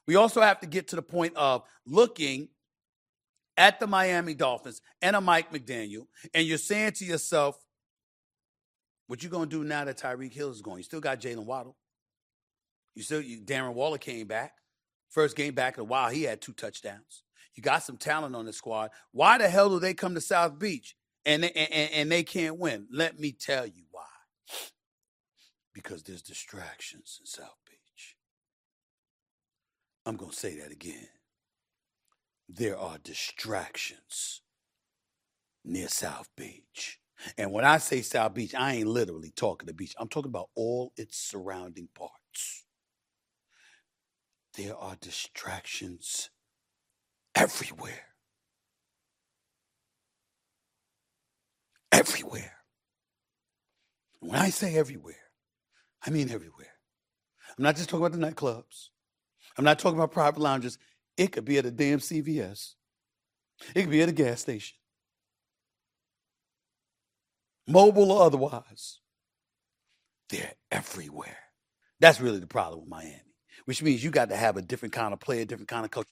We also have to get to the point of looking at the Miami Dolphins and a Mike McDaniel, and you're saying to yourself, what you going to do now that Tyreek Hill is going? You still got Jalen Waddle. Darren Waller came back. First game back in a while, he had 2 touchdowns. You got some talent on the squad. Why the hell do they come to South Beach and they can't win? Let me tell you why. Because there's distractions in South Beach. I'm going to say that again. There are distractions near South Beach. And when I say South Beach, I ain't literally talking the beach. I'm talking about all its surrounding parts. There are distractions everywhere. Everywhere. When I say everywhere, I mean everywhere. I'm not just talking about the nightclubs. I'm not talking about private lounges. It could be at a damn CVS. It could be at a gas station. Mobile or otherwise. They're everywhere. That's really the problem with Miami, which means you got to have a different kind of player, different kind of coach.